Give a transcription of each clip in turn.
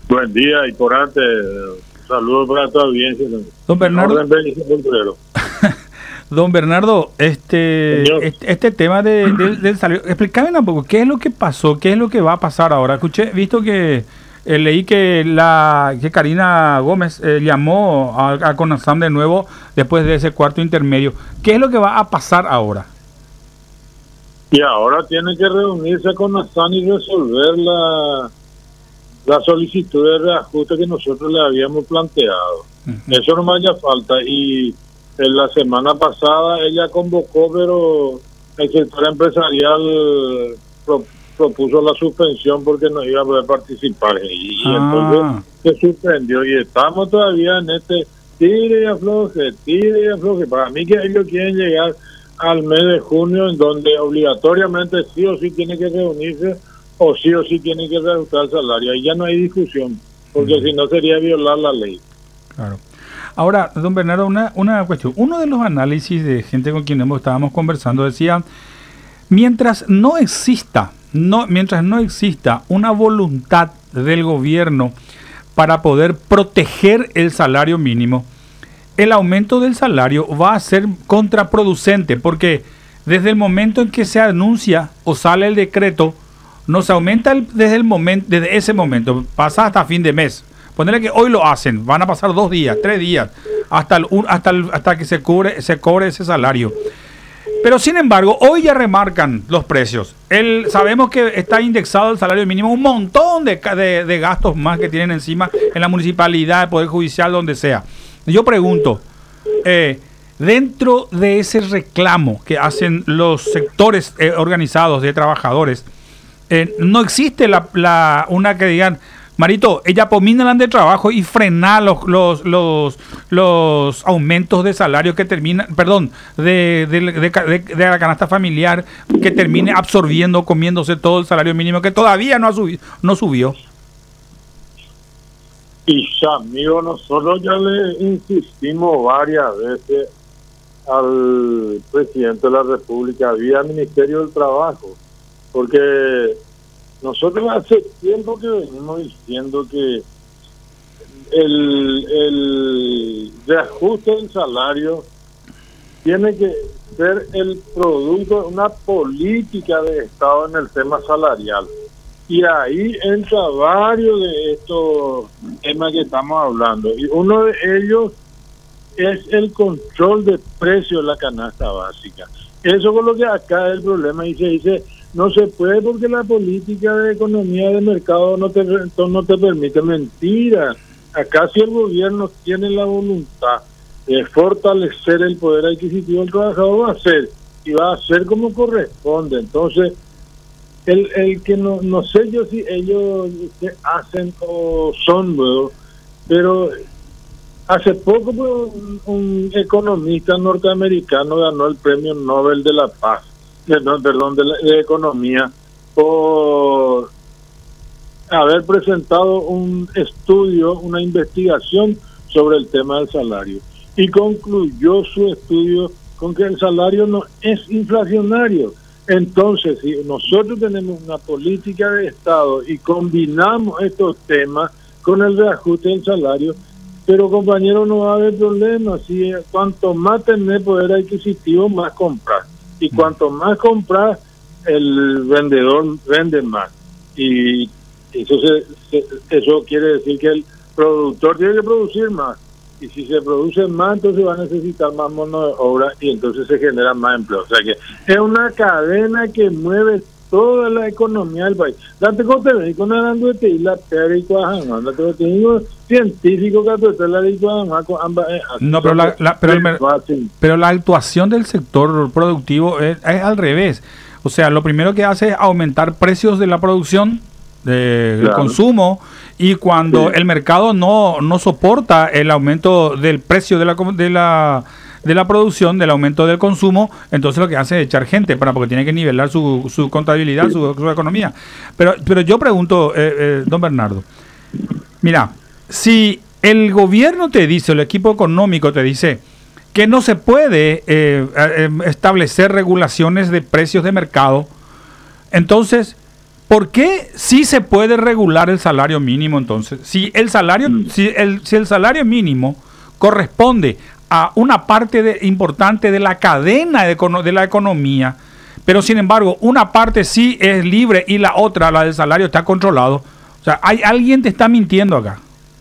Buen día y por antes, saludos para toda audiencia. Don Bernardo, don Bernardo, este tema del salario, explícame un poco, ¿qué es lo que pasó? ¿Qué es lo que va a pasar ahora? Visto que leí que Karina Gómez llamó a CONASAM de nuevo después de ese cuarto intermedio. ¿Qué es lo que va a pasar ahora? Y ahora tiene que reunirse con CONASAM y resolver la solicitud de reajuste que nosotros le habíamos planteado. Eso no me haya falta. Y en la semana pasada ella convocó, pero el sector empresarial propuso la suspensión porque no iba a poder participar. Y entonces se suspendió. Y estamos todavía en este tire y afloje. Para mí que ellos quieren llegar al mes de junio, en donde obligatoriamente sí o sí tiene que reunirse o sí tiene que reajustar el salario. Ahí ya no hay discusión, porque si no sería violar la ley. Claro. Ahora, don Bernardo, una cuestión. Uno de los análisis de gente con quien estábamos conversando decía, mientras no exista una voluntad del gobierno para poder proteger el salario mínimo, el aumento del salario va a ser contraproducente, porque desde el momento en que se anuncia o sale el decreto, no se aumenta desde ese momento, pasa hasta fin de mes. Ponerle que hoy lo hacen, van a pasar 2 días, 3 días, hasta que se cobre ese salario. Pero sin embargo, hoy ya remarcan los precios. Sabemos que está indexado el salario mínimo, un montón de gastos más que tienen encima en la municipalidad, el Poder Judicial, donde sea. Yo pregunto, dentro de ese reclamo que hacen los sectores organizados de trabajadores, no existe una que digan, Marito, ella abomina de trabajo y frena los aumentos de salario que terminan, de la canasta familiar, que termine absorbiendo, comiéndose todo el salario mínimo que todavía no subió. Y ya, amigo, nosotros ya le insistimos varias veces al presidente de la República vía Ministerio del Trabajo, porque nosotros hace tiempo que venimos diciendo que el reajuste del salario tiene que ser el producto de una política de Estado en el tema salarial. Y ahí entra varios de estos temas que estamos hablando. Y uno de ellos es el control de precios de la canasta básica. Eso es lo que acá es el problema. Y se dice, no se puede porque la política de economía de mercado no te permite. Mentira. Acá si el gobierno tiene la voluntad de fortalecer el poder adquisitivo del trabajador, va a hacer. Y va a hacer como corresponde. Entonces, el que no sé yo si ellos hacen o son nuevos, pero hace poco un economista norteamericano ganó el premio Nobel de la Paz, de Economía, por haber presentado un estudio, una investigación sobre el tema del salario, y concluyó su estudio con que el salario no es inflacionario. Entonces, si nosotros tenemos una política de Estado y combinamos estos temas con el reajuste del salario, pero compañero, no va a haber problema. Si cuanto más tener poder adquisitivo, más comprar. Y cuanto más comprar, el vendedor vende más. Y eso quiere decir que el productor tiene que producir más. Y si se produce más, entonces va a necesitar más mano de obra y entonces se genera más empleo. O sea que es una cadena que mueve toda la economía del país. Date cuenta, con Aranduete y la Pera y Cuajamán. Date tengo científico que la de Cuajamán con ambas. No, pero la actuación del sector productivo es al revés. O sea, lo primero que hace es aumentar precios de la producción, del consumo, y cuando el mercado no soporta el aumento del precio de la producción, del aumento del consumo, entonces lo que hace es echar gente porque tiene que nivelar su contabilidad, su economía. Pero yo pregunto, don Bernardo, mira, si el gobierno te dice, el equipo económico te dice que no se puede establecer regulaciones de precios de mercado, entonces ¿por qué sí se puede regular el salario mínimo entonces? Si el salario, si el salario mínimo corresponde a una parte importante de la cadena de la economía, pero sin embargo una parte sí es libre y la otra, la del salario, está controlado. O sea, alguien te está mintiendo acá.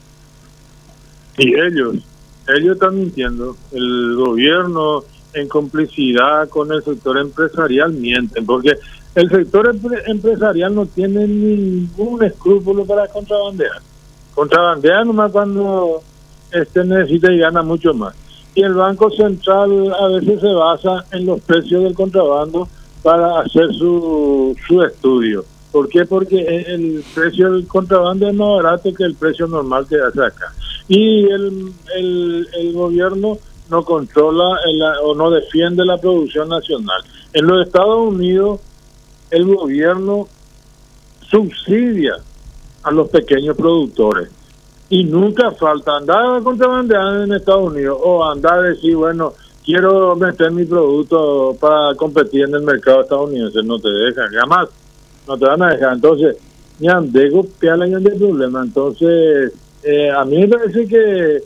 Y ellos están mintiendo. El gobierno, en complicidad con el sector empresarial, mienten, porque el sector empresarial no tiene ningún escrúpulo para contrabandear. Contrabandear nomás cuando necesita y gana mucho más. Y el Banco Central a veces se basa en los precios del contrabando para hacer su estudio. ¿Por qué? Porque el precio del contrabando es más barato que el precio normal que hace acá. Y el gobierno no controla o no defiende la producción nacional. En los Estados Unidos, el gobierno subsidia a los pequeños productores. Y nunca falta andar a contrabandear en Estados Unidos o andar a decir, bueno, quiero meter mi producto para competir en el mercado estadounidense. No te dejan, jamás. No te van a dejar. Entonces, ya dejo peala de problema. Entonces, a mí me parece que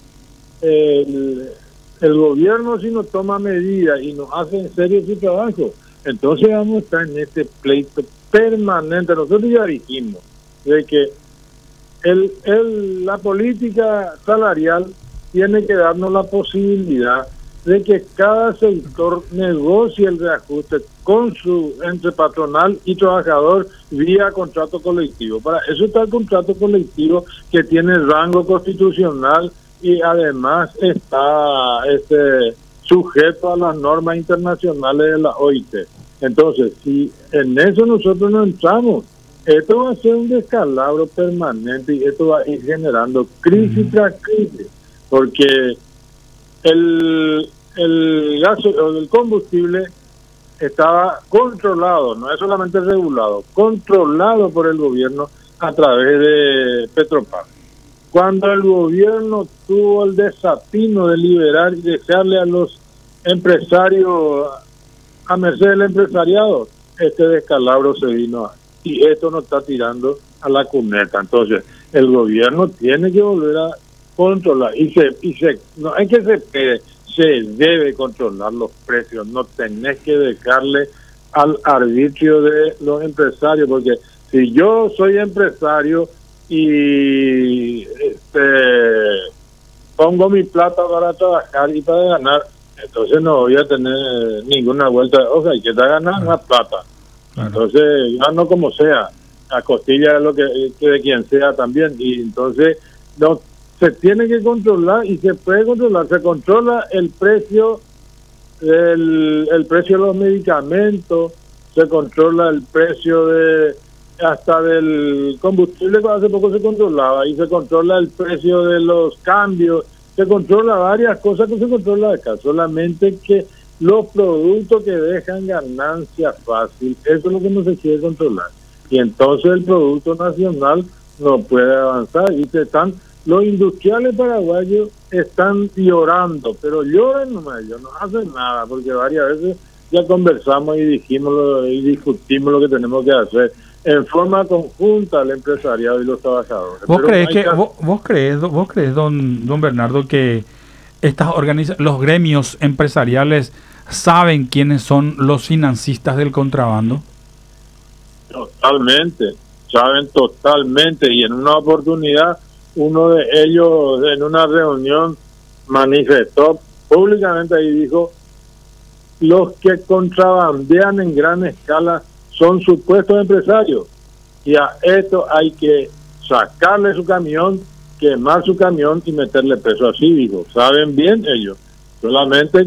el gobierno, si no toma medidas y no hace en serio su trabajo, entonces vamos a estar en este pleito permanente. Nosotros ya dijimos de que la política salarial tiene que darnos la posibilidad de que cada sector negocie el reajuste con entre patronal y trabajador vía contrato colectivo. Para eso está el contrato colectivo, que tiene rango constitucional y además está sujeto a las normas internacionales de la OIT. Entonces, si en eso nosotros no entramos, esto va a ser un descalabro permanente y esto va a ir generando crisis tras crisis, porque el gas o el combustible estaba controlado, no es solamente regulado, controlado por el gobierno a través de Petropar. Cuando el gobierno tuvo el desatino de liberar y dejarle a los empresarios a merced del empresariado, este descalabro se vino y esto nos está tirando a la cuneta. Entonces, el gobierno tiene que volver a controlar no hay que se debe controlar los precios, no tenés que dejarle al arbitrio de los empresarios, porque si yo soy empresario y pongo mi plata para trabajar y para ganar, entonces no voy a tener ninguna vuelta de hoja, y que te ganar más plata. Claro. Entonces, gano como sea, a costilla de quien sea también, y entonces no se tiene que controlar y se puede controlar. Se controla el precio el precio de los medicamentos, se controla el precio hasta del combustible, que hace poco se controlaba, y se controla el precio de los cambios, se controla varias cosas que se controla acá, solamente que los productos que dejan ganancia fácil, eso es lo que no se quiere controlar, y entonces el producto nacional no puede avanzar, y los industriales paraguayos están llorando, pero lloran nomás, ellos no hacen nada, porque varias veces ya conversamos y discutimos lo que tenemos que hacer en forma conjunta el empresariado y los trabajadores. ¿Vos crees, don Bernardo, que los gremios empresariales saben quiénes son los financistas del contrabando? Totalmente, saben totalmente, y en una oportunidad uno de ellos en una reunión manifestó públicamente y dijo: los que contrabandean en gran escala son supuestos empresarios, y a esto hay que sacarle su camión, quemar su camión y meterle preso. Así dijo, saben bien ellos, solamente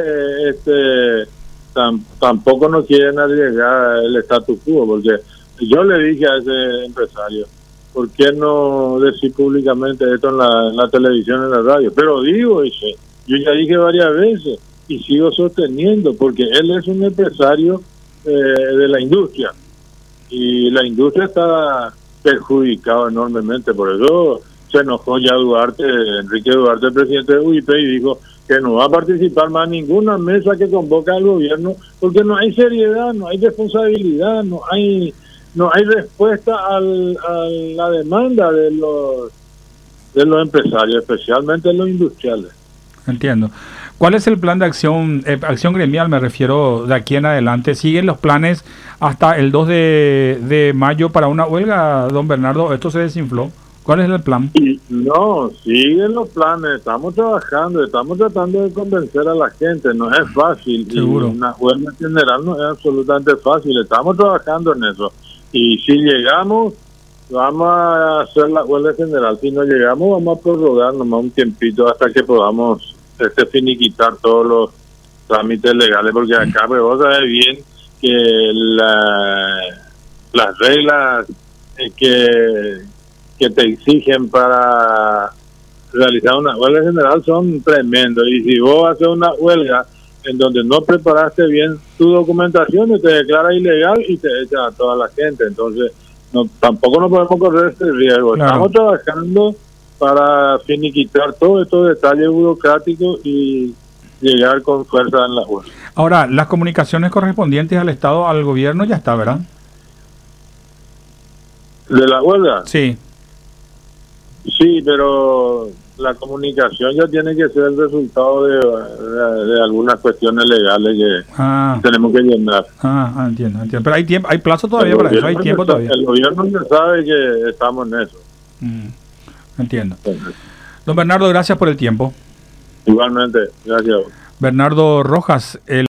que tampoco no quieren arriesgar el status quo, porque yo le dije a ese empresario: ¿por qué no decir públicamente esto en la televisión, en la radio? Pero digo, yo ya dije varias veces y sigo sosteniendo, porque él es un empresario de la industria, y la industria está perjudicada enormemente. Por eso se enojó ya Enrique Duarte, el presidente de UIP, y dijo que no va a participar más en ninguna mesa que convoca al gobierno, porque no hay seriedad, no hay responsabilidad, no hay no hay respuesta a la demanda de los empresarios, especialmente los industriales. Entiendo. ¿Cuál es el plan de acción gremial, me refiero, de aquí en adelante? ¿Siguen los planes hasta el 2 de mayo para una huelga, don Bernardo? ¿Esto se desinfló? ¿Cuál es el plan? No, siguen los planes, estamos trabajando, estamos tratando de convencer a la gente, no es fácil. Seguro. Y una huelga general no es absolutamente fácil, estamos trabajando en eso. Y si llegamos, vamos a hacer la huelga general. Si no llegamos, vamos a prorrogar nomás un tiempito hasta que podamos finiquitar todos los trámites legales, porque acá pues, vos sabés bien que las reglas que te exigen para realizar una huelga general son tremendos, y si vos haces una huelga en donde no preparaste bien tu documentación, te declara ilegal y te echa a toda la gente. Entonces tampoco nos podemos correr este riesgo. Claro. Estamos trabajando para finiquitar todos estos detalles burocráticos y llegar con fuerza en la huelga. Ahora, las comunicaciones correspondientes al Estado, al gobierno, ya está, ¿verdad? ¿De la huelga? Sí. Sí, pero la comunicación ya tiene que ser el resultado de algunas cuestiones legales que tenemos que llenar. Entiendo. Pero hay plazo todavía para eso, hay tiempo todavía. El gobierno ya sabe que estamos en eso. Entiendo. Don Bernardo, gracias por el tiempo. Igualmente, gracias. Bernardo Rojas, el